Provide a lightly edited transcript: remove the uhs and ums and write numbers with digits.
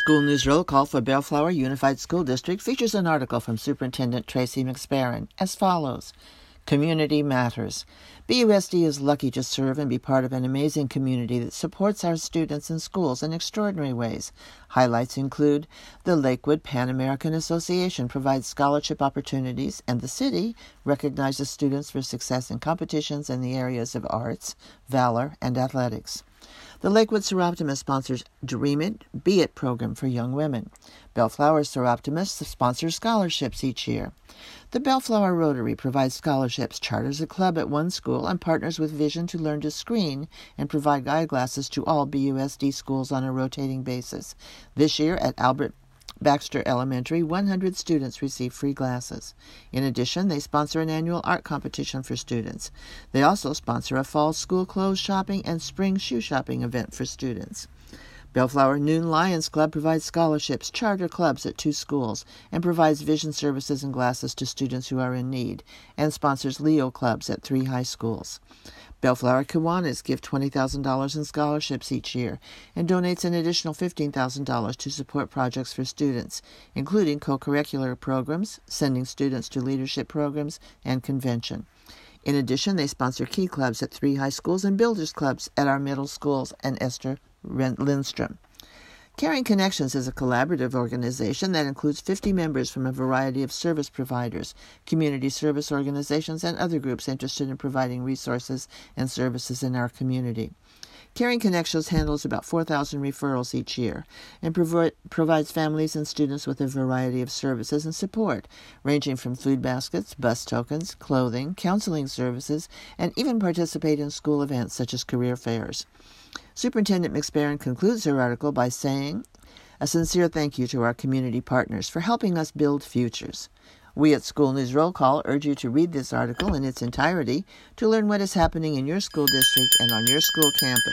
School News Roll Call for Bellflower Unified School District features an article from Superintendent Tracy McSparran as follows. Community Matters. BUSD is lucky to serve and be part of an amazing community that supports our students and schools in extraordinary ways. Highlights include the Lakewood Pan American Association provides scholarship opportunities, and the city recognizes students for success in competitions in the areas of arts, valor, and athletics. The Lakewood Seroptimus sponsors Dream It, Be It program for young women. Bellflower Seroptimus sponsors scholarships each year. The Bellflower Rotary provides scholarships, charters a club at one school, and partners with Vision to learn to screen and provide eyeglasses to all BUSD schools on a rotating basis. This year at Albert Baxter Elementary, 100 students receive free glasses. In addition, they sponsor an annual art competition for students. They also sponsor a fall school clothes shopping and spring shoe shopping event for students. Bellflower Noon Lions Club provides scholarships, charter clubs at 2 schools, and provides vision services and glasses to students who are in need, and sponsors Leo clubs at 3 high schools. Bellflower Kiwanis give $20,000 in scholarships each year and donates an additional $15,000 to support projects for students, including co-curricular programs, sending students to leadership programs, and convention. In addition, they sponsor Key Clubs at 3 high schools and Builders Clubs at our middle schools and Esther Lindstrom. Caring Connections is a collaborative organization that includes 50 members from a variety of service providers, community service organizations, and other groups interested in providing resources and services in our community. Caring Connections handles about 4,000 referrals each year and provides families and students with a variety of services and support, ranging from food baskets, bus tokens, clothing, counseling services, and even participate in school events such as career fairs. Superintendent McSparran concludes her article by saying, "A sincere thank you to our community partners for helping us build futures. We at School News Roll Call urge you to read this article in its entirety to learn what is happening in your school district and on your school campus.